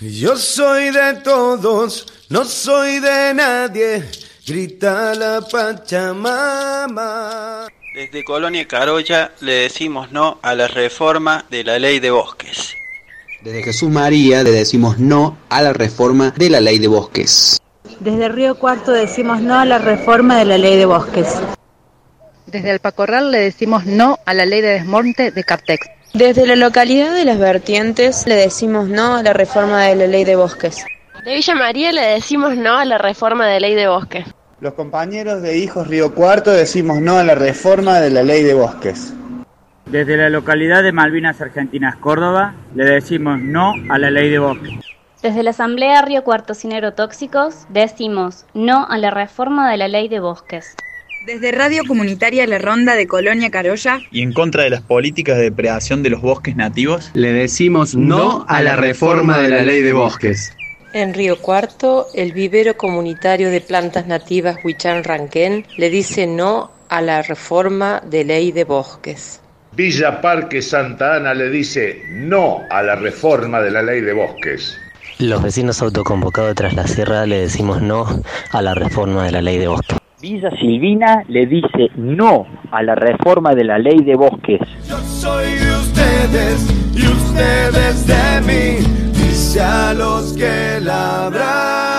Yo soy de todos, no soy de nadie, grita la Pachamama. Desde Colonia Carolla le decimos no a la reforma de la ley de bosques. Desde Jesús María le decimos no a la reforma de la ley de bosques. Desde Río Cuarto decimos no a la reforma de la ley de bosques. Desde Alpacorral le decimos no a la ley de desmonte de Cartex. Desde la localidad de Las Vertientes le decimos no a la reforma de la ley de bosques. De Villa María le decimos no a la reforma de la ley de bosques. Los compañeros de Hijos Río Cuarto decimos no a la reforma de la ley de bosques. Desde la localidad de Malvinas Argentinas, Córdoba, le decimos no a la ley de bosques. Desde la Asamblea Río Cuarto Sin Agrotóxicos decimos no a la reforma de la ley de bosques. Desde Radio Comunitaria La Ronda de Colonia Carolla y en contra de las políticas de depredación de los bosques nativos, le decimos no a la reforma de la ley de bosques. En Río Cuarto, el vivero comunitario de plantas nativas Huichán Ranquén le dice no a la reforma de ley de bosques. Villa Parque Santa Ana le dice no a la reforma de la ley de bosques. Los vecinos autoconvocados de Tras la Sierra le decimos no a la reforma de la ley de bosques. Villa Silvina le dice no a la reforma de la ley de bosques. Yo soy de ustedes y ustedes de mí, dice a los que labran.